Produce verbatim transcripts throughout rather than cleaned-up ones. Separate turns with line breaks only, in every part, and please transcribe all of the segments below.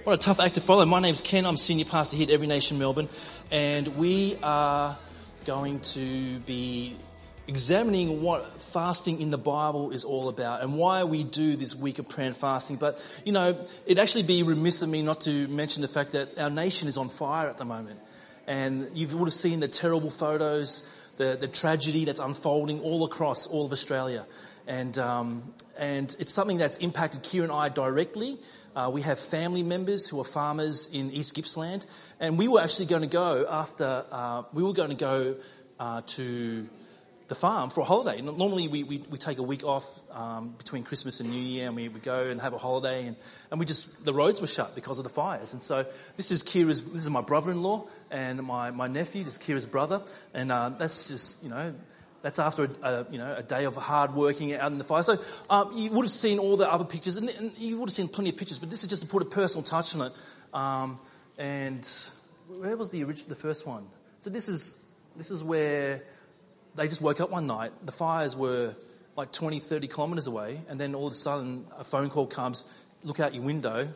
What a tough act to follow. My name's Ken. I'm senior pastor here at Every Nation Melbourne, and we are going to be examining what fasting in the Bible is all about and why we do this week of prayer and fasting. But, you know, it'd actually be remiss of me not to mention the fact that our nation is on fire at the moment. And you would have seen the terrible photos, the, the tragedy that's unfolding all across all of Australia. And, um, and it's something that's impacted Kira and I directly. Uh, we have family members who are farmers in East Gippsland, and we were actually going to go after, uh, we were going to go, uh, to the farm for a holiday. Normally we, we, we take a week off, um, between Christmas and New Year, and we would go and have a holiday, and, and we just, the roads were shut because of the fires. And so this is Kira's, this is my brother-in-law and my, my nephew, this is Kira's brother, and, uh, that's just, you know, That's after a, a, you know, a day of hard working out in the fire. So um, you would have seen all the other pictures, and, and you would have seen plenty of pictures, but this is just to put a personal touch on it. Um, and where was the original, the first one? So this is this is where they just woke up one night. The fires were like twenty, thirty kilometres away, and then all of a sudden a phone call comes. Look out your window,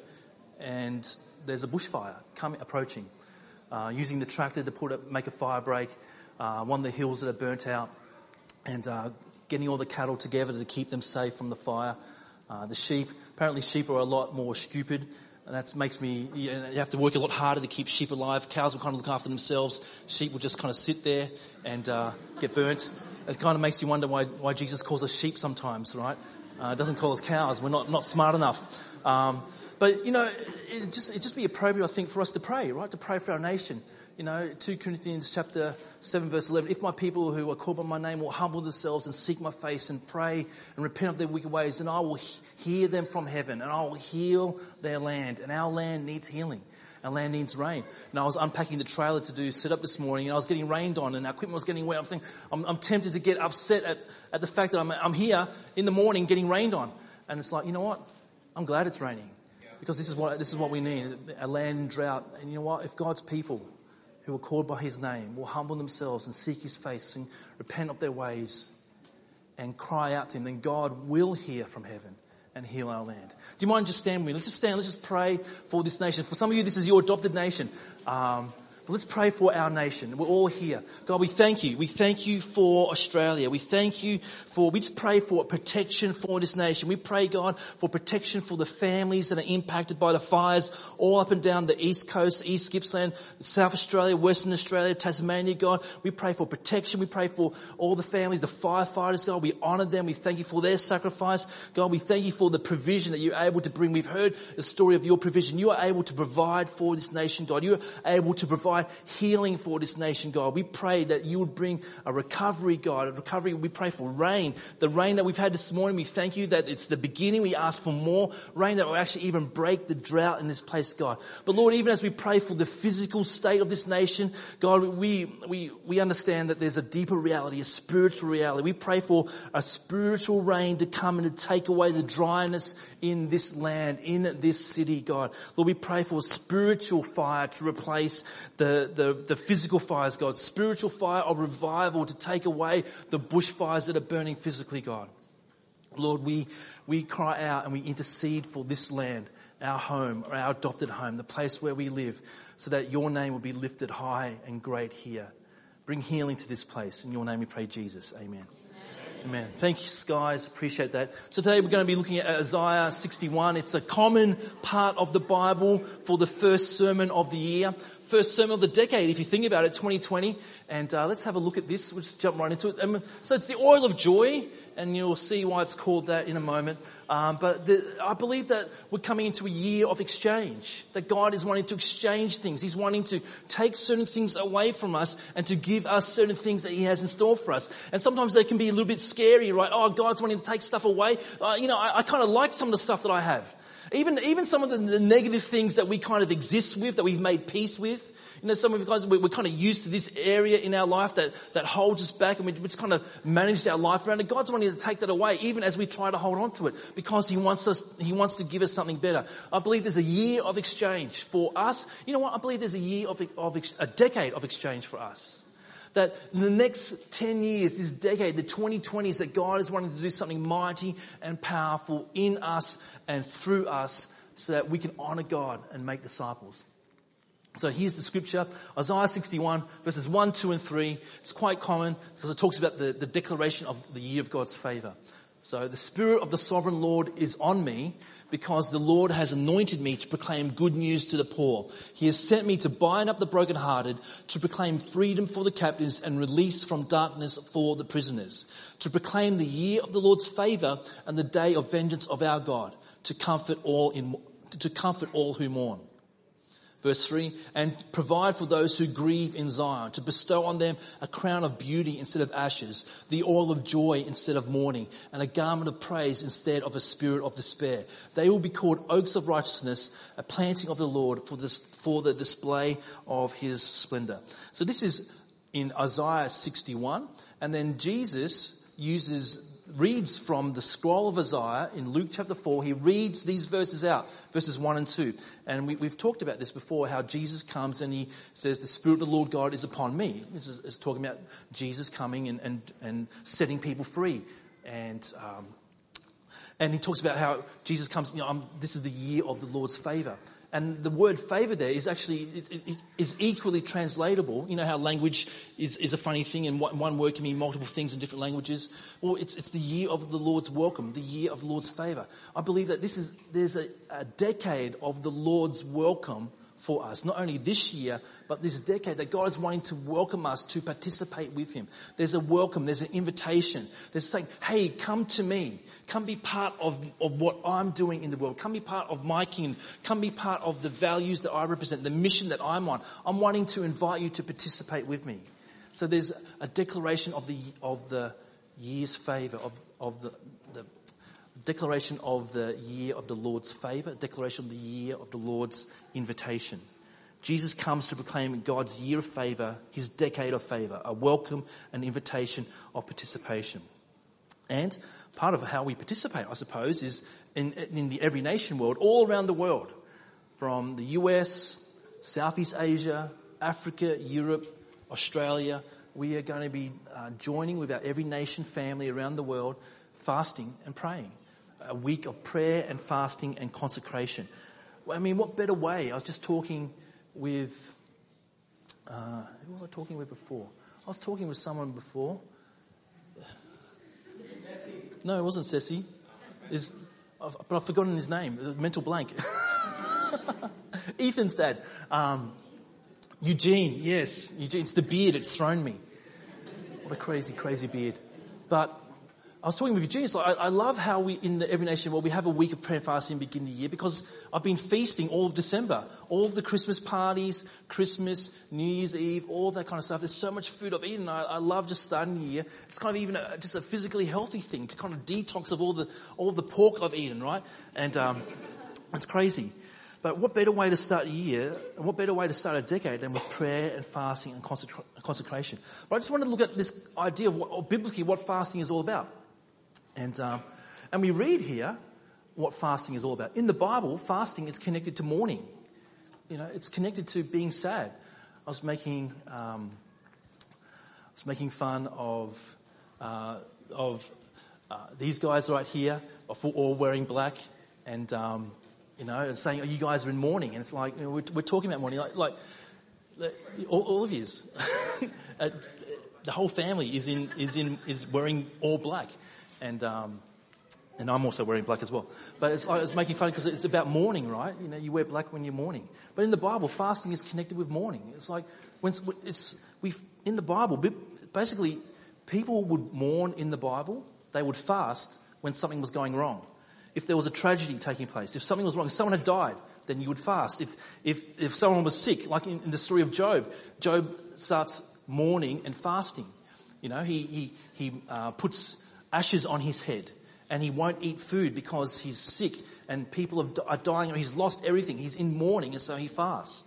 and there's a bushfire coming approaching. Uh, using the tractor to put a, make a fire break. Uh, one of the hills that are burnt out. And uh, getting all the cattle together to keep them safe from the fire. Uh, the sheep, apparently sheep are a lot more stupid, and that makes me, you know, you have to work a lot harder to keep sheep alive. Cows will kind of look after themselves. Sheep will just kind of sit there and uh, get burnt. It kind of makes you wonder why, why Jesus calls us sheep sometimes, right? Uh, doesn't call us cows. We're not, not smart enough. Um, but, you know, it just, it just be appropriate, I think, for us to pray, right? To pray for our nation. You know, Second Corinthians chapter seven verse eleven, if my people who are called by my name will humble themselves and seek my face and pray and repent of their wicked ways, then I will he- hear them from heaven and I will heal their land. And our land needs healing. Our land needs rain. And I was unpacking the trailer to do set up this morning, and I was getting rained on, and our equipment was getting wet. I'm thinking, I'm, I'm tempted to get upset at, at the fact that I'm, I'm here in the morning getting rained on. And it's like, you know what? I'm glad it's raining, because this is what, this is what we need. A land in drought. And you know what? If God's people who are called by his name will humble themselves and seek his face and repent of their ways and cry out to him, then God will hear from heaven and heal our land. Do you mind just stand with me? Let's just stand. Let's just pray for this nation. For some of you, this is your adopted nation. Um, but let's pray for our nation. We're all here. God, we thank you. We thank you for Australia. We thank you for, we just pray for protection for this nation. We pray, God, for protection for the families that are impacted by the fires all up and down the East Coast, East Gippsland, South Australia, Western Australia, Tasmania, God. We pray for protection. We pray for all the families, the firefighters, God. We honour them. We thank you for their sacrifice. God, we thank you for the provision that you're able to bring. We've heard the story of your provision. You are able to provide for this nation, God. You are able to provide healing for this nation, God. We pray that you would bring a recovery, God, a recovery. We pray for rain. The rain that we've had this morning, we thank you that it's the beginning. We ask for more rain that will actually even break the drought in this place, God. But Lord, even as we pray for the physical state of this nation, God, we, we, we understand that there's a deeper reality, a spiritual reality. We pray for a spiritual rain to come and to take away the dryness in this land, in this city, God. Lord, we pray for a spiritual fire to replace the The, the, the physical fires, God. Spiritual fire of revival to take away the bushfires that are burning physically, God. Lord, we, we cry out and we intercede for this land, our home, or our adopted home, the place where we live, so that your name will be lifted high and great here. Bring healing to this place. In your name we pray, Jesus. Amen. Amen. Thank you, guys. Appreciate that. So today we're going to be looking at Isaiah sixty-one. It's a common part of the Bible for the first sermon of the year. First sermon of the decade, if you think about it, twenty twenty. And uh, let's have a look at this. We'll just jump right into it. Um, so it's the oil of joy, and you'll see why it's called that in a moment. Um, but the, I believe that we're coming into a year of exchange, that God is wanting to exchange things. He's wanting to take certain things away from us and to give us certain things that he has in store for us. And sometimes they can be a little bit scary, right? Oh, God's wanting to take stuff away. Uh, you know, I, I kind of like some of the stuff that I have. Even, even some of the, the negative things that we kind of exist with, that we've made peace with. You know, some of you guys, we're, we're kind of used to this area in our life that, that holds us back, and we, we just kind of managed our life around it. God's wanting to take that away, even as we try to hold on to it, because he wants us, he wants to give us something better. I believe there's a year of exchange for us. You know what? I believe there's a year of, of a decade of exchange for us. That in the next ten years, this decade, the twenty twenties, that God is wanting to do something mighty and powerful in us and through us so that we can honor God and make disciples. So here's the scripture, Isaiah sixty-one, verses one, two, and three. It's quite common because it talks about the, the declaration of the year of God's favor. So the Spirit of the Sovereign Lord is on me because the Lord has anointed me to proclaim good news to the poor. He has sent me to bind up the brokenhearted, to proclaim freedom for the captives and release from darkness for the prisoners, to proclaim the year of the Lord's favor and the day of vengeance of our God, to comfort all in, to comfort all who mourn. Verse three, and provide for those who grieve in Zion, to bestow on them a crown of beauty instead of ashes, the oil of joy instead of mourning, and a garment of praise instead of a spirit of despair. They will be called oaks of righteousness, a planting of the Lord for this, for the display of his splendor. So this is in Isaiah sixty-one, and then Jesus uses reads from the scroll of Isaiah in Luke chapter four. He reads these verses out, verses one and two. And we, we've talked about this before, how Jesus comes and he says, the Spirit of the Lord God is upon me. This is, is talking about Jesus coming and, and, and setting people free. And, um, and he talks about how Jesus comes, you know, um, this is the year of the Lord's favor. And the word favor there is actually, it, it, is equally translatable. You know how language is, is a funny thing and one word can mean multiple things in different languages? Well, it's, it's the year of the Lord's welcome, the year of the Lord's favor. I believe that this is, there's a, a decade of the Lord's welcome for us. Not only this year, but this decade that God is wanting to welcome us to participate with him. There's a welcome, there's an invitation. There's saying, hey, come to me. Come be part of, of what I'm doing in the world. Come be part of my kingdom. Come be part of the values that I represent, the mission that I'm on. I'm wanting to invite you to participate with me. So there's a declaration of the, of the year's favor, of, of the, the declaration of the year of the Lord's favor, declaration of the year of the Lord's invitation. Jesus comes to proclaim God's year of favor, his decade of favor, a welcome, an invitation of participation. And part of how we participate, I suppose, is in, in the every nation world, all around the world, from the U S, Southeast Asia, Africa, Europe, Australia. We are going to be uh, joining with our every nation family around the world, fasting and praying. A week of prayer and fasting and consecration. I mean, what better way? I was just talking with, uh, who was I talking with before? I was talking with someone before. No, it wasn't Ceci. It's, I've, but I've forgotten his name. It was mental blank. Ethan's dad. Um, Eugene, yes. Eugene. It's the beard. It's thrown me. What a crazy, crazy beard. But I was talking with Eugene. It's like, I, I love how we, in the Every Nation world, we have a week of prayer and fasting begin the year because I've been feasting all of December. All of the Christmas parties, Christmas, New Year's Eve, all of that kind of stuff. There's so much food I've eaten. I, I love just starting the year. It's kind of even a, just a physically healthy thing to kind of detox of all the, all of the pork I've eaten, right? And, um, it's crazy. But what better way to start a year, and what better way to start a decade than with prayer and fasting and consecra- consecration? But I just wanted to look at this idea of what, or biblically, what fasting is all about. And, um, and we read here what fasting is all about. In the Bible, fasting is connected to mourning. You know, it's connected to being sad. I was making, um, I was making fun of, uh, of, uh, these guys right here, all wearing black and, um, you know, and saying, oh, you guys are in mourning. And it's like, you know, we're, we're talking about mourning, like, like, all, all of yous. The whole family is in, is in, is wearing all black. And, um, and I'm also wearing black as well. But it's, it's making fun because it's about mourning, right? You know, you wear black when you're mourning. But in the Bible, fasting is connected with mourning. It's like, when it's, we in the Bible, basically, people would mourn in the Bible. They would fast when something was going wrong. If there was a tragedy taking place, if something was wrong, if someone had died, then you would fast. If, if, if someone was sick, like in, in the story of Job, Job starts mourning and fasting. You know, he, he, he, uh, puts ashes on his head and he won't eat food because he's sick and people are dying. He's lost everything. He's in mourning and so he fasts.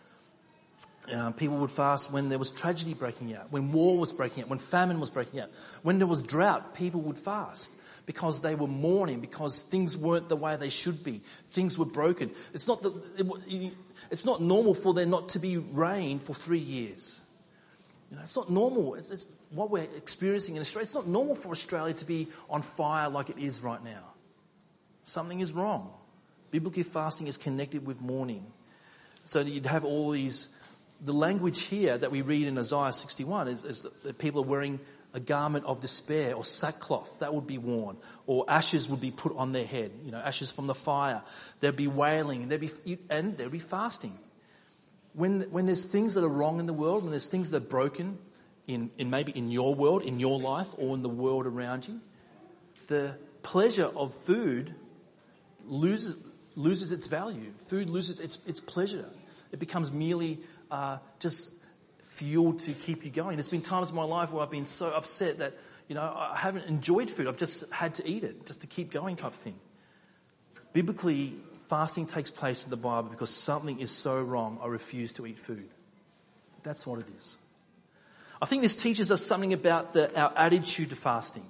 Uh, people would fast when there was tragedy breaking out, when war was breaking out, when famine was breaking out. When there was drought, people would fast because they were mourning, because things weren't the way they should be. Things were broken. It's not that, it, it's not normal for there not to be rain for three years. You know, it's not normal. It's, it's what we're experiencing in Australia. It's not normal for Australia to be on fire like it is right now. Something is wrong. Biblically, fasting is connected with mourning. So that you'd have all these, the language here that we read in Isaiah sixty-one is, is that people are wearing a garment of despair or sackcloth that would be worn, or ashes would be put on their head, you know, ashes from the fire. There'd be wailing, there'd be, and there'd be fasting. When, when there's things that are wrong in the world, when there's things that are broken in, in maybe in your world, in your life, or in the world around you, the pleasure of food loses, loses its value. Food loses its, its pleasure. It becomes merely, uh, just fuel to keep you going. There's been times in my life where I've been so upset that, you know, I haven't enjoyed food. I've just had to eat it just to keep going type of thing. Biblically, fasting takes place in the Bible because something is so wrong, I refuse to eat food. That's what it is. I think this teaches us something about the, our attitude to fasting.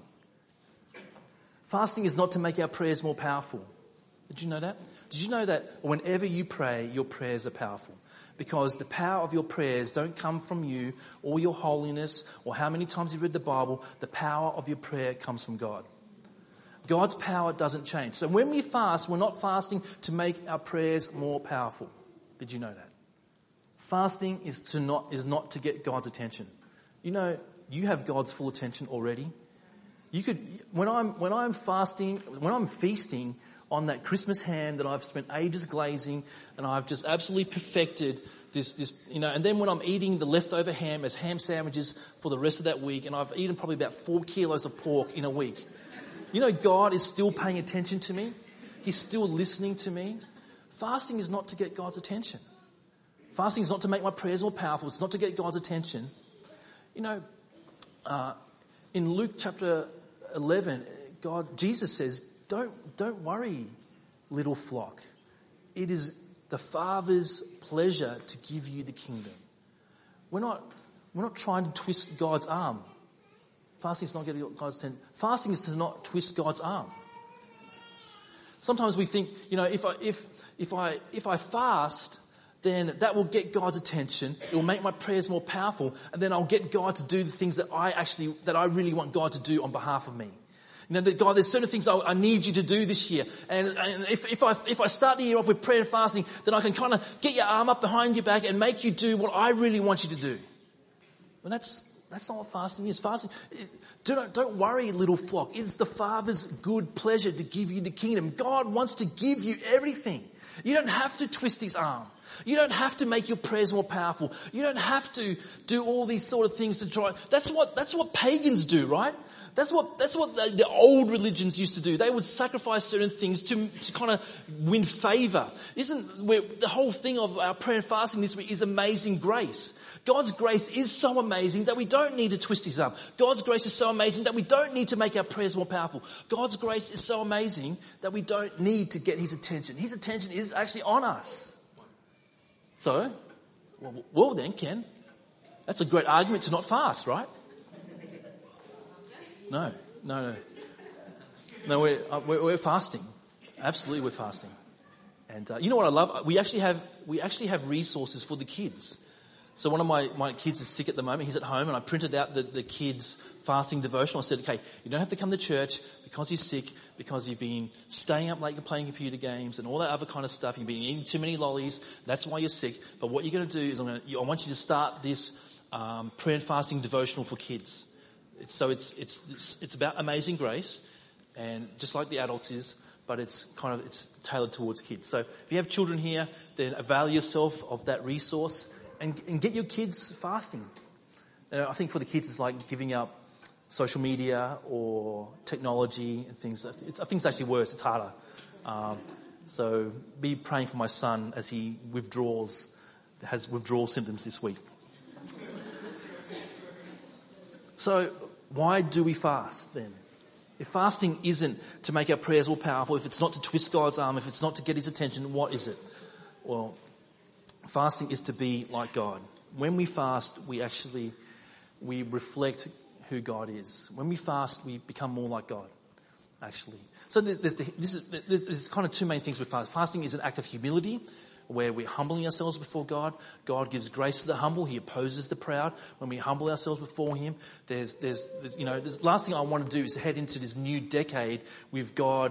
Fasting is not to make our prayers more powerful. Did you know that? Did you know that whenever you pray, your prayers are powerful? Because the power of your prayers don't come from you or your holiness or how many times you've read the Bible. The power of your prayer comes from God. God's power doesn't change. So when we fast, we're not fasting to make our prayers more powerful. Did you know that? Fasting is to not, is not to get God's attention. You know, you have God's full attention already. You could, when I'm, when I'm fasting, when I'm feasting on that Christmas ham that I've spent ages glazing and I've just absolutely perfected this, this, you know, and then when I'm eating the leftover ham as ham sandwiches for the rest of that week, and I've eaten probably about four kilos of pork in a week. You know, God is still paying attention to me. He's still listening to me. Fasting is not to get God's attention. Fasting is not to make my prayers more powerful. It's not to get God's attention. You know, uh, in Luke chapter eleven, God, Jesus says, don't, don't worry, little flock. It is the Father's pleasure to give you the kingdom. We're not, we're not trying to twist God's arm. Fasting is not getting God's attention. Fasting is to not twist God's arm. Sometimes we think, you know, if I, if, if I, if I fast, then that will get God's attention. It will make my prayers more powerful, and then I'll get God to do the things that I actually, that I really want God to do on behalf of me. You know, God, there's certain things I, I need you to do this year. And, and if, if I, if I start the year off with prayer and fasting, then I can kind of get your arm up behind your back and make you do what I really want you to do. Well, that's, that's not what fasting is. Fasting, don't, don't worry, little flock. It's the Father's good pleasure to give you the kingdom. God wants to give you everything. You don't have to twist his arm. You don't have to make your prayers more powerful. You don't have to do all these sort of things to try. That's what, that's what pagans do, right? That's what, that's what the, the old religions used to do. They would sacrifice certain things to, to kind of win favor. Isn't, where the whole thing of our prayer and fasting this week is amazing grace. God's grace is so amazing that we don't need to twist his arm. God's grace is so amazing that we don't need to make our prayers more powerful. God's grace is so amazing that we don't need to get his attention. His attention is actually on us. So, well, well then, Ken, that's a great argument to not fast, right? No, no, no. No, we're, uh, we're, we're fasting. Absolutely, we're fasting. And uh, you know what I love? We actually have we actually have resources for the kids. So one of my, my kids is sick at the moment. He's at home, and I printed out the, the kids' fasting devotional. I said, okay, you don't have to come to church because he's sick, because you've been staying up late and playing computer games and all that other kind of stuff. You've been eating too many lollies. That's why you're sick. But what you're going to do is I'm going to, I want you to start this um, prayer and fasting devotional for kids. It's, so it's, it's it's it's about amazing grace, and just like the adults is, but it's kind of it's tailored towards kids. So if you have children here, then avail yourself of that resource. And, and get your kids fasting. Uh, I think for the kids it's like giving up social media or technology and things. It's, I think it's actually worse. It's harder. Um, so be praying for my son as he withdraws, has withdrawal symptoms this week. So why do we fast then? If fasting isn't to make our prayers more powerful, if it's not to twist God's arm, if it's not to get his attention, what is it? Well, fasting is to be like God. When we fast, we actually, we reflect who God is. When we fast, we become more like God, actually. So there's, there's, the, this is, there's, there's kind of two main things with fasting. Fasting is an act of humility, where we're humbling ourselves before God. God gives grace to the humble. He opposes the proud. When we humble ourselves before him, there's, there's, there's you know, the last thing I want to do is head into this new decade with God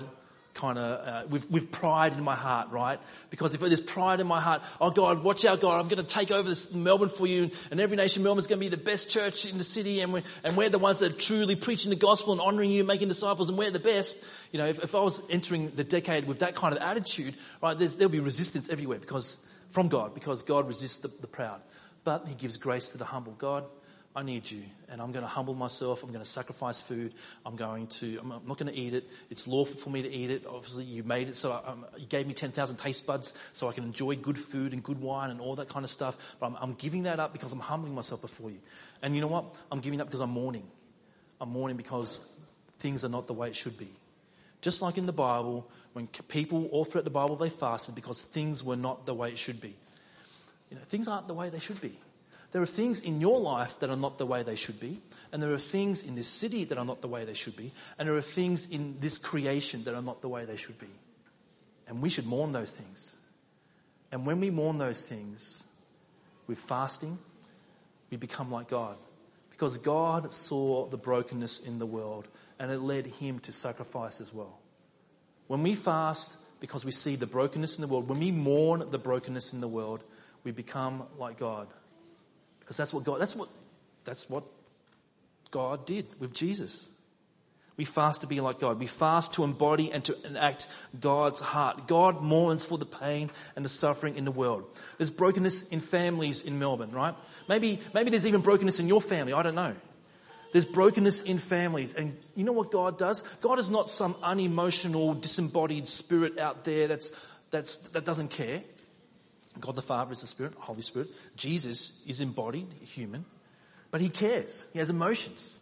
kind of, uh, with, with pride in my heart, right? Because if there's pride in my heart, oh God, watch out God, I'm going to take over this Melbourne for you, and Every Nation Melbourne's going to be the best church in the city, and we're, and we're the ones that are truly preaching the gospel and honouring you, making disciples, and we're the best. You know, if, if I was entering the decade with that kind of attitude, right, there's, there'll be resistance everywhere because, from God, because God resists the, the proud. But he gives grace to the humble. God, I need you, and I'm going to humble myself. I'm going to sacrifice food. I'm going to, I'm not going to eat it. It's lawful for me to eat it. Obviously, you made it, so I, um, you gave me ten thousand taste buds so I can enjoy good food and good wine and all that kind of stuff. But I'm, I'm giving that up because I'm humbling myself before you. And you know what? I'm giving up because I'm mourning. I'm mourning because things are not the way it should be. Just like in the Bible, when people all throughout the Bible, they fasted because things were not the way it should be. You know, things aren't the way they should be. There are things in your life that are not the way they should be. And there are things in this city that are not the way they should be. And there are things in this creation that are not the way they should be. And we should mourn those things. And when we mourn those things with fasting, we become like God. Because God saw the brokenness in the world and it led him to sacrifice as well. When we fast because we see the brokenness in the world, when we mourn the brokenness in the world, we become like God. Because that's what God, that's what, that's what God did with Jesus. We fast to be like God. We fast to embody and to enact God's heart. God mourns for the pain and the suffering in the world. There's brokenness in families in Melbourne, right? Maybe, maybe there's even brokenness in your family. I don't know. There's brokenness in families. And you know what God does? God is not some unemotional, disembodied spirit out there that's, that's, that doesn't care. God the Father is the Spirit, Holy Spirit. Jesus is embodied, human, but he cares. He has emotions.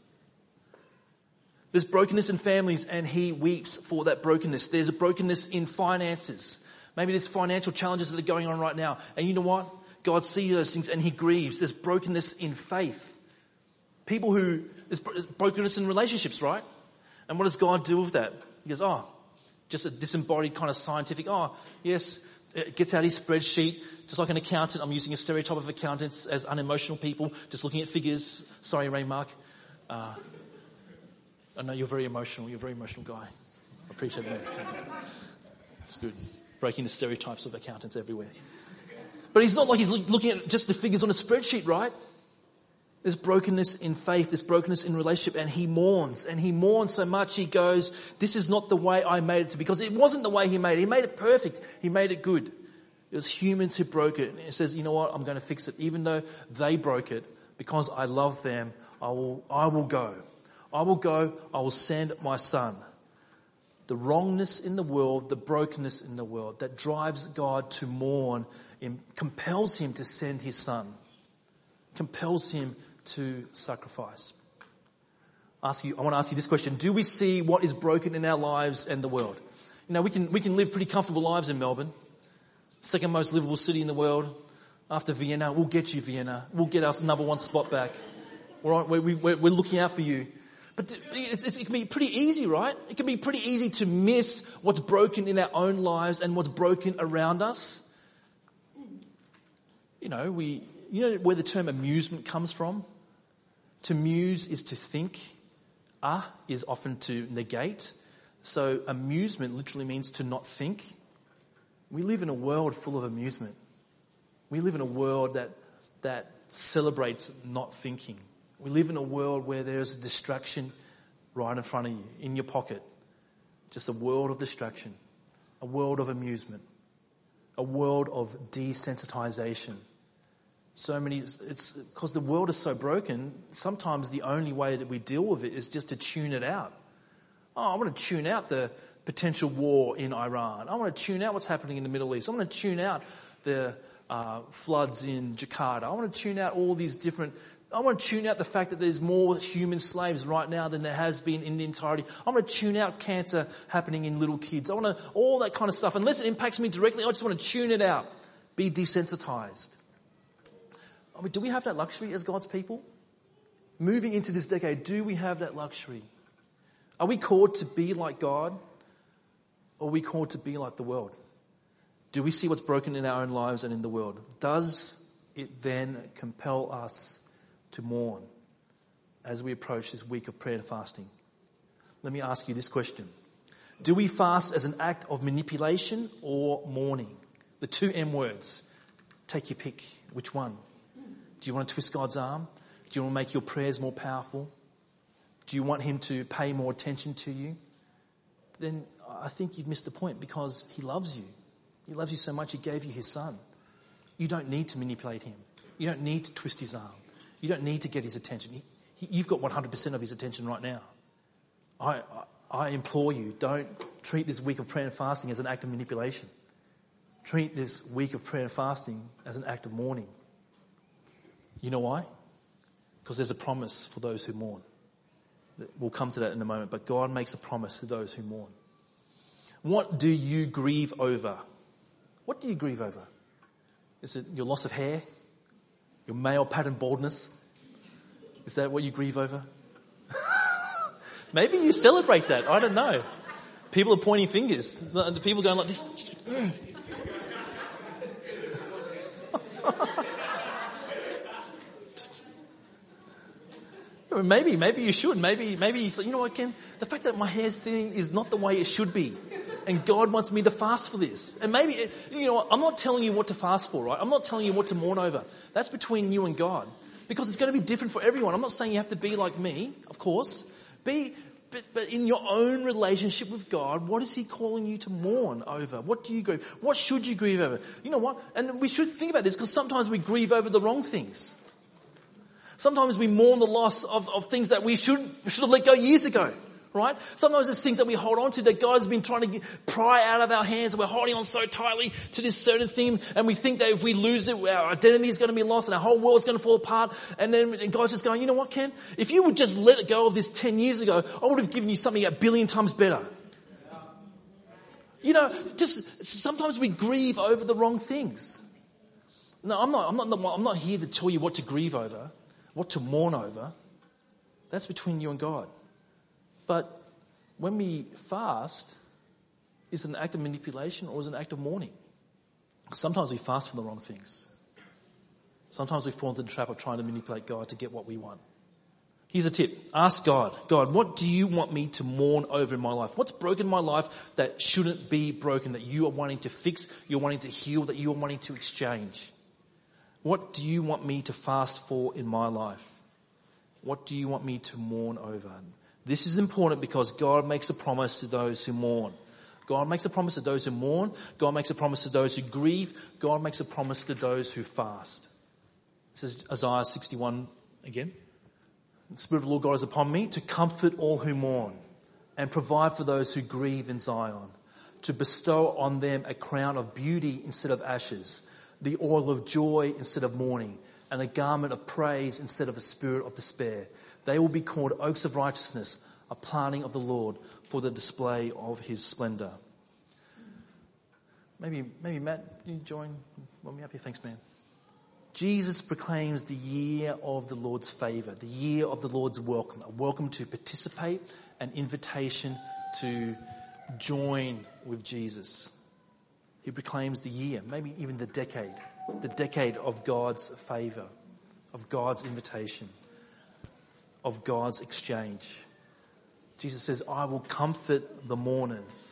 There's brokenness in families and he weeps for that brokenness. There's a brokenness in finances. Maybe there's financial challenges that are going on right now. And you know what? God sees those things and he grieves. There's brokenness in faith. People who, there's brokenness in relationships, right? And what does God do with that? He goes, oh, just a disembodied kind of scientific, oh, yes, it gets out his spreadsheet, just like an accountant. I'm using a stereotype of accountants as unemotional people, just looking at figures. Sorry, Ray Mark. Uh, I know you're very emotional. You're a very emotional guy. I appreciate that. It's good. Breaking the stereotypes of accountants everywhere. But he's not like he's looking at just the figures on a spreadsheet, right? There's brokenness in faith, there's brokenness in relationship, and he mourns. And he mourns so much he goes, this is not the way I made it to be. Because it wasn't the way he made it. He made it perfect. He made it good. It was humans who broke it. And he says, you know what, I'm going to fix it. Even though they broke it, because I love them, I will, I will go. I will go, I will send my son. The wrongness in the world, the brokenness in the world that drives God to mourn, compels him to send his son. Compels him to sacrifice. Ask you, I want to ask you this question. Do we see what is broken in our lives and the world? You know, we can, we can live pretty comfortable lives in Melbourne. Second most livable city in the world. After Vienna, we'll get you Vienna. We'll get us number one spot back. We're, on, we're, we're, we're looking out for you. But it's, it's, it can be pretty easy, right? It can be pretty easy to miss what's broken in our own lives and what's broken around us. You know, we, you know where the term amusement comes from? To muse is to think. Ah is often to negate. So amusement literally means to not think. We live in a world full of amusement. We live in a world that, that celebrates not thinking. We live in a world where there's a distraction right in front of you, in your pocket. Just a world of distraction. A world of amusement. A world of desensitization. So many, it's because the world is so broken, sometimes the only way that we deal with it is just to tune it out. Oh, I want to tune out the potential war in Iran. I want to tune out what's happening in the Middle East. I want to tune out the uh, floods in Jakarta. I want to tune out all these different, I want to tune out the fact that there's more human slaves right now than there has been in the entirety. I want to tune out cancer happening in little kids. I want to, all that kind of stuff. Unless it impacts me directly, I just want to tune it out. Be desensitized. I mean, do we have that luxury as God's people? Moving into this decade, do we have that luxury? Are we called to be like God? Or are we called to be like the world? Do we see what's broken in our own lives and in the world? Does it then compel us to mourn as we approach this week of prayer and fasting? Let me ask you this question. Do we fast as an act of manipulation or mourning? The two M words. Take your pick. Which one? Do you want to twist God's arm? Do you want to make your prayers more powerful? Do you want him to pay more attention to you? Then I think you've missed the point, because he loves you. He loves you so much he gave you his son. You don't need to manipulate him. You don't need to twist his arm. You don't need to get his attention. He, he, you've got one hundred percent of his attention right now. I, I, I implore you, don't treat this week of prayer and fasting as an act of manipulation. Treat this week of prayer and fasting as an act of mourning. You know why? Because there's a promise for those who mourn. We'll come to that in a moment, but God makes a promise to those who mourn. What do you grieve over? What do you grieve over? Is it your loss of hair? Your male pattern baldness? Is that what you grieve over? Maybe you celebrate that. I don't know. People are pointing fingers. The people going like this. Maybe, maybe you should. Maybe, maybe you say, you know what, Ken? The fact that my hair's thin is not the way it should be. And God wants me to fast for this. And maybe, you know what, I'm not telling you what to fast for, right? I'm not telling you what to mourn over. That's between you and God. Because it's going to be different for everyone. I'm not saying you have to be like me, of course. Be, but, but in your own relationship with God, what is he calling you to mourn over? What do you grieve? What should you grieve over? You know what? And we should think about this, because sometimes we grieve over the wrong things. Sometimes we mourn the loss of, of things that we should, should have let go years ago, right? Sometimes there's things that we hold on to that God's been trying to get, pry out of our hands, and we're holding on so tightly to this certain thing, and we think that if we lose it, our identity is going to be lost and our whole world's going to fall apart. And then and God's just going, you know what, Ken? If you would just let it go of this ten years ago, I would have given you something a billion times better. You know, just sometimes we grieve over the wrong things. No, I'm not, I'm not, I'm not here to tell you what to grieve over. What to mourn over, that's between you and God. But when we fast, is it an act of manipulation or is it an act of mourning? Sometimes we fast for the wrong things. Sometimes we fall into the trap of trying to manipulate God to get what we want. Here's a tip. Ask God, God, what do you want me to mourn over in my life? What's broken in my life that shouldn't be broken, that you are wanting to fix, you're wanting to heal, that you are wanting to exchange? What do you want me to fast for in my life? What do you want me to mourn over? This is important because God makes a promise to those who mourn. God makes a promise to those who mourn. God makes a promise to those who grieve. God makes a promise to those who fast. This is Isaiah sixty-one again. The Spirit of the Lord God is upon me to comfort all who mourn and provide for those who grieve in Zion, to bestow on them a crown of beauty instead of ashes, the oil of joy instead of mourning, and a garment of praise instead of a spirit of despair. They will be called oaks of righteousness, a planting of the Lord for the display of his splendor. Maybe, maybe Matt, you join? Want me up here? Thanks, man. Jesus proclaims the year of the Lord's favor, the year of the Lord's welcome, a welcome to participate, an invitation to join with Jesus. He proclaims the year, maybe even the decade, the decade of God's favor, of God's invitation, of God's exchange. Jesus says, I will comfort the mourners.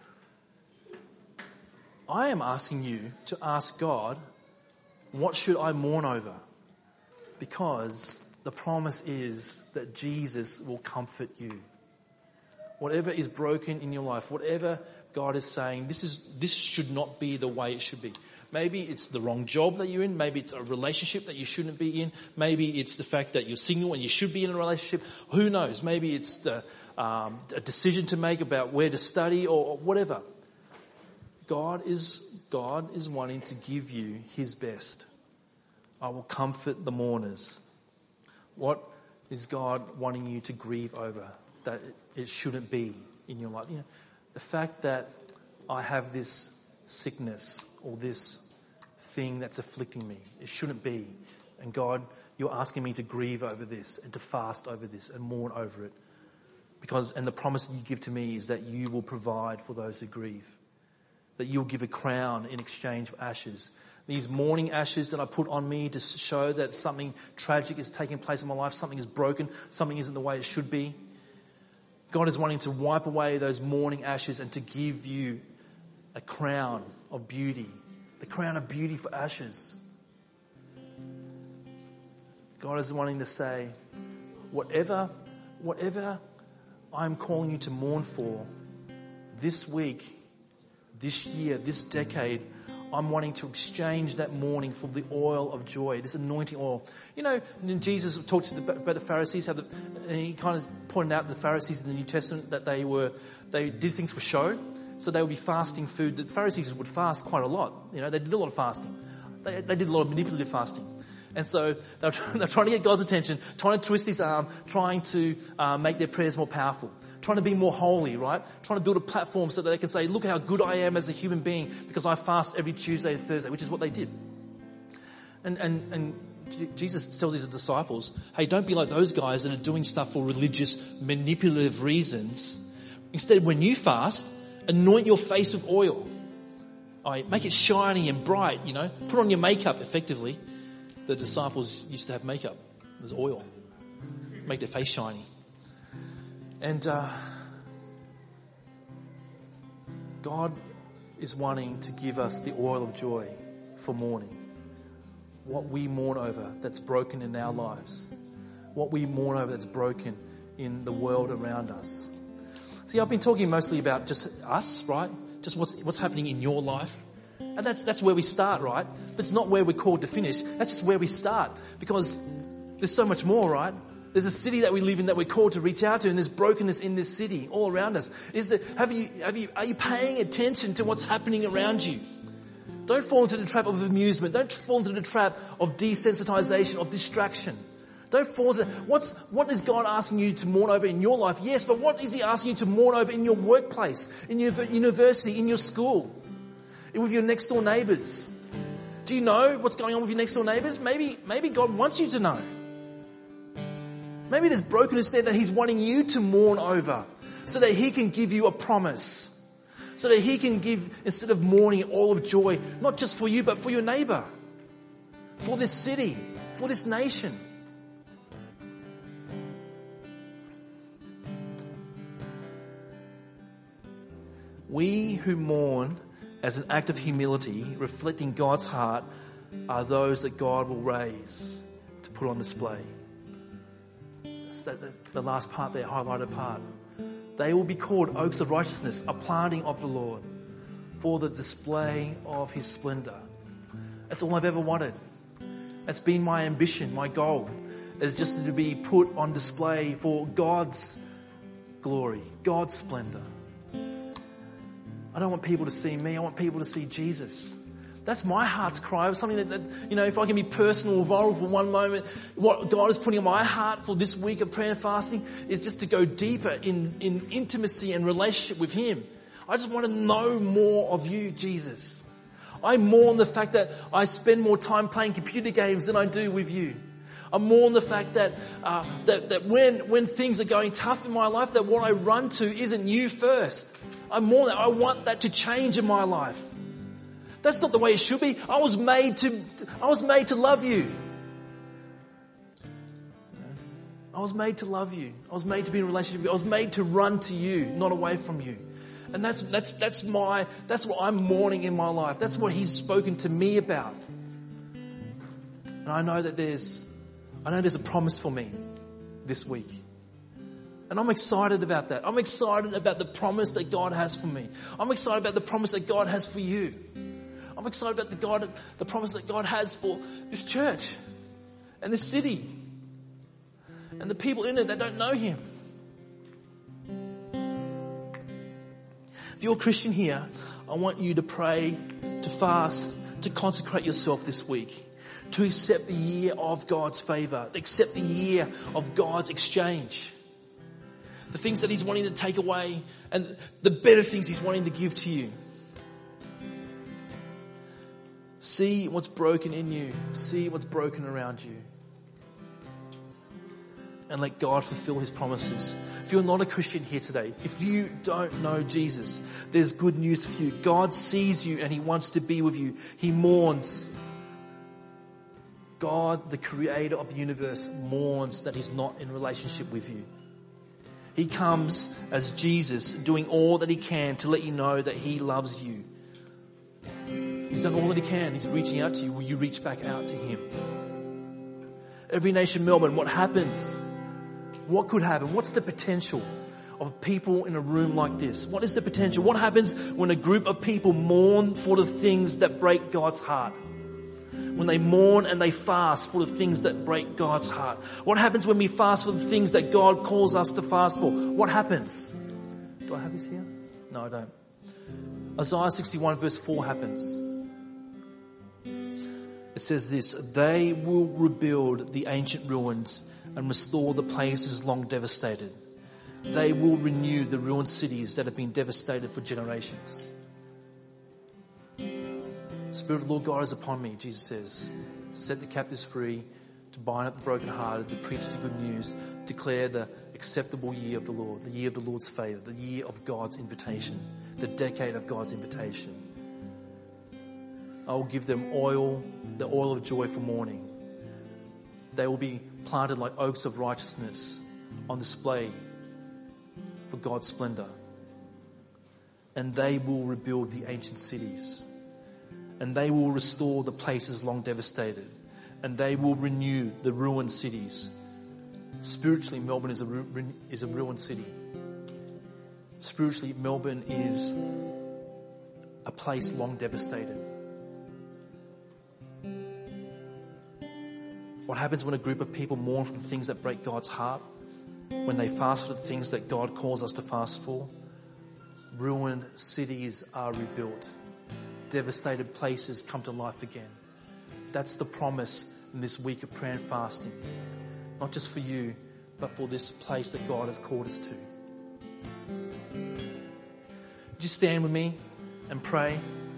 I am asking you to ask God, what should I mourn over? Because the promise is that Jesus will comfort you. Whatever is broken in your life, whatever God is saying, this is, this should not be the way it should be. Maybe it's the wrong job that you're in. Maybe it's a relationship that you shouldn't be in. Maybe it's the fact that you're single and you should be in a relationship. Who knows? Maybe it's the, um, a decision to make about where to study or, or whatever. God is, God is wanting to give you his best. I will comfort the mourners. What is God wanting you to grieve over that it shouldn't be in your life? You know, the fact that I have this sickness or this thing that's afflicting me, it shouldn't be. And God, you're asking me to grieve over this and to fast over this and mourn over it. Because, and the promise that you give to me is that you will provide for those who grieve. That you'll give a crown in exchange for ashes. These mourning ashes that I put on me to show that something tragic is taking place in my life, something is broken, something isn't the way it should be. God is wanting to wipe away those mourning ashes and to give you a crown of beauty. The crown of beauty for ashes. God is wanting to say, whatever, whatever I'm calling you to mourn for this week, this year, this decade, I'm wanting to exchange that mourning for the oil of joy, this anointing oil. You know, and Jesus talked to the, about the Pharisees, how the, and he kind of pointed out the Pharisees in the New Testament that they were, they did things for show. So they would be fasting food. The Pharisees would fast quite a lot. You know, they did a lot of fasting. They, they did a lot of manipulative fasting. And so they were, trying, they were trying to get God's attention, trying to twist his arm, trying to uh, make their prayers more powerful, trying to be more holy, right? Trying to build a platform so that they can say, look how good I am as a human being because I fast every Tuesday and Thursday, which is what they did. And, and, and Jesus tells his disciples, hey, don't be like those guys that are doing stuff for religious, manipulative reasons. Instead, when you fast, anoint your face with oil. Right, make it shiny and bright, you know. Put on your makeup, effectively. The disciples used to have makeup. There's oil. Make their face shiny. And uh, God is wanting to give us the oil of joy for mourning. What we mourn over that's broken in our lives. What we mourn over that's broken in the world around us. See, I've been talking mostly about just us, right? Just what's what's happening in your life. And that's that's where we start, right? But it's not where we're called to finish. That's just where we start. Because there's so much more, right? There's a city that we live in that we're called to reach out to, and there's brokenness in this city all around us. Is there, have you, have you, are you paying attention to what's happening around you? Don't fall into the trap of amusement. Don't fall into the trap of desensitization, of distraction. Don't fall into, what's, what is God asking you to mourn over in your life? Yes, but what is he asking you to mourn over in your workplace, in your university, in your school, with your next door neighbors? Do you know what's going on with your next door neighbors? Maybe, maybe God wants you to know. Maybe there's brokenness there that he's wanting you to mourn over so that he can give you a promise. So that he can give, instead of mourning, all of joy, not just for you, but for your neighbor, for this city, for this nation. We who mourn as an act of humility, reflecting God's heart, are those that God will raise to put on display. That's that, that's the last part there, highlighted part. They will be called oaks of righteousness, a planting of the Lord, for the display of his splendor. That's all I've ever wanted. That's been my ambition, my goal, is just to be put on display for God's glory, God's splendor. I don't want people to see me. I want people to see Jesus. That's my heart's cry. Something that, that, you know, if I can be personal or vulnerable for one moment, what God is putting in my heart for this week of prayer and fasting is just to go deeper in, in intimacy and relationship with him. I just want to know more of you, Jesus. I mourn the fact that I spend more time playing computer games than I do with you. I mourn the fact that, uh, that, that when, when things are going tough in my life, that what I run to isn't you first. I mourn that. I want that to change in my life. That's not the way it should be. I was made to, I was made to love you. I was made to love you. I was made to be in a relationship with you. I was made to run to you, not away from you. And that's, that's, that's my, that's what I'm mourning in my life. That's what he's spoken to me about. And I know that there's, I know there's a promise for me this week. And I'm excited about that. I'm excited about the promise that God has for me. I'm excited about the promise that God has for you. I'm excited about the God, the promise that God has for this church and this city and the people in it that don't know him. If you're a Christian here, I want you to pray, to fast, to consecrate yourself this week, to accept the year of God's favor, accept the year of God's exchange. The things that he's wanting to take away and the better things he's wanting to give to you. See what's broken in you. See what's broken around you. And let God fulfill his promises. If you're not a Christian here today, if you don't know Jesus, there's good news for you. God sees you and he wants to be with you. He mourns. God, the creator of the universe, mourns that he's not in relationship with you. He comes as Jesus, doing all that he can to let you know that he loves you. He's done all that he can. He's reaching out to you. Will you reach back out to him? Every Nation Melbourne, what happens? What could happen? What's the potential of people in a room like this? What is the potential? What happens when a group of people mourn for the things that break God's heart? When they mourn and they fast for the things that break God's heart. What happens when we fast for the things that God calls us to fast for? What happens? Do I have this here? No, I don't. Isaiah sixty-one verse four happens. It says this, they will rebuild the ancient ruins and restore the places long devastated. They will renew the ruined cities that have been devastated for generations. The Spirit of the Lord God is upon me, Jesus says. Set the captives free, to bind up the brokenhearted, to preach the good news, declare the acceptable year of the Lord, the year of the Lord's favor, the year of God's invitation, the decade of God's invitation. I will give them oil, the oil of joy for mourning. They will be planted like oaks of righteousness on display for God's splendor. And they will rebuild the ancient cities. And they will restore the places long devastated. And they will renew the ruined cities. Spiritually, Melbourne is a, ru- is a ruined city. Spiritually, Melbourne is a place long devastated. What happens when a group of people mourn for the things that break God's heart? When they fast for the things that God calls us to fast for? Ruined cities are rebuilt. Devastated places come to life again. That's the promise in this week of prayer and fasting. Not just for you, but for this place that God has called us to. Just stand with me and pray.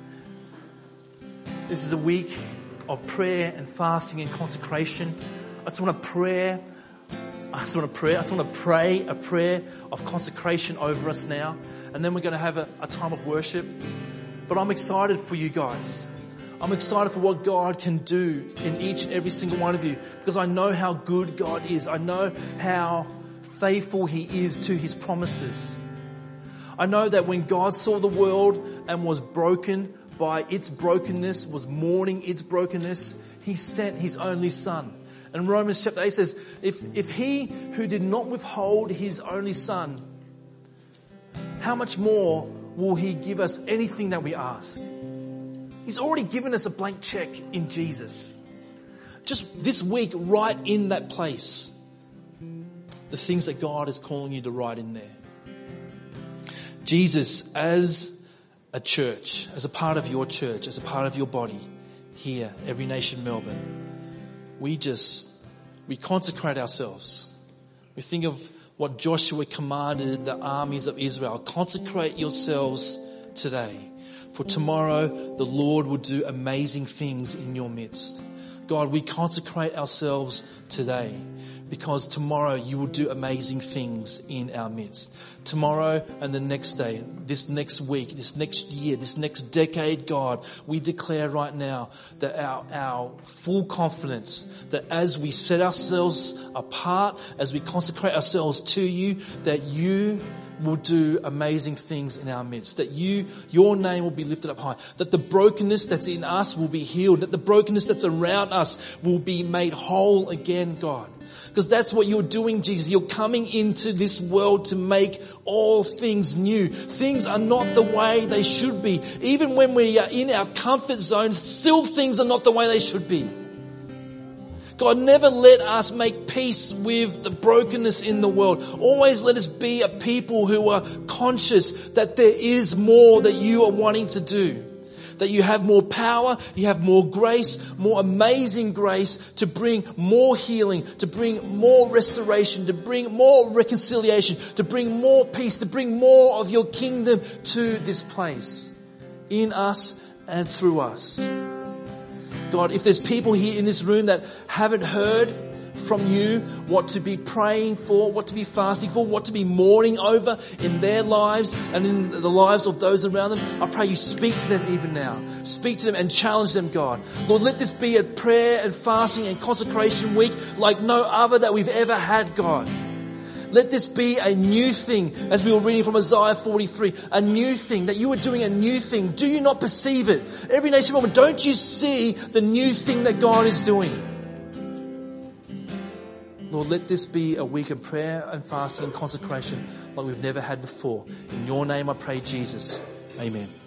This is a week of prayer and fasting and consecration. I just want to pray. I just want to pray. I just want to pray a prayer of consecration over us now. And then we're going to have a, a time of worship. But I'm excited for you guys. I'm excited for what God can do in each and every single one of you, because I know how good God is. I know how faithful he is to his promises. I know that when God saw the world and was broken by its brokenness, was mourning its brokenness, he sent his only son. And Romans chapter eight says, if, if he who did not withhold his only son, how much more will he give us anything that we ask? He's already given us a blank check in Jesus. Just this week, write in that place the things that God is calling you to write in there. Jesus, as a church, as a part of your church, as a part of your body here, Every Nation Melbourne, we just, we consecrate ourselves. We think of what Joshua commanded the armies of Israel. Consecrate yourselves today. For tomorrow the Lord will do amazing things in your midst. God, we consecrate ourselves today because tomorrow you will do amazing things in our midst. Tomorrow and the next day, this next week, this next year, this next decade, God, we declare right now that our, our full confidence that as we set ourselves apart, as we consecrate ourselves to you, that you will do amazing things in our midst, that you, your name will be lifted up high, that the brokenness that's in us will be healed, that the brokenness that's around us will be made whole again, God. Because that's what you're doing, Jesus. You're coming into this world to make all things new. Things are not the way they should be. Even when we are in our comfort zone, still things are not the way they should be. God, never let us make peace with the brokenness in the world. Always let us be a people who are conscious that there is more that you are wanting to do. That you have more power, you have more grace, more amazing grace to bring more healing, to bring more restoration, to bring more reconciliation, to bring more peace, to bring more of your kingdom to this place. In us and through us. God, if there's people here in this room that haven't heard from you what to be praying for, what to be fasting for, what to be mourning over in their lives and in the lives of those around them, I pray you speak to them even now. Speak to them and challenge them, God. Lord, let this be a prayer and fasting and consecration week like no other that we've ever had, God. let this be a new thing, as we were reading from Isaiah forty-three, a new thing, that you are doing a new thing. Do you not perceive it? Every Nation Melbourne, don't you see the new thing that God is doing? Lord, let this be a week of prayer and fasting and consecration like we've never had before. In your name I pray, Jesus. Amen.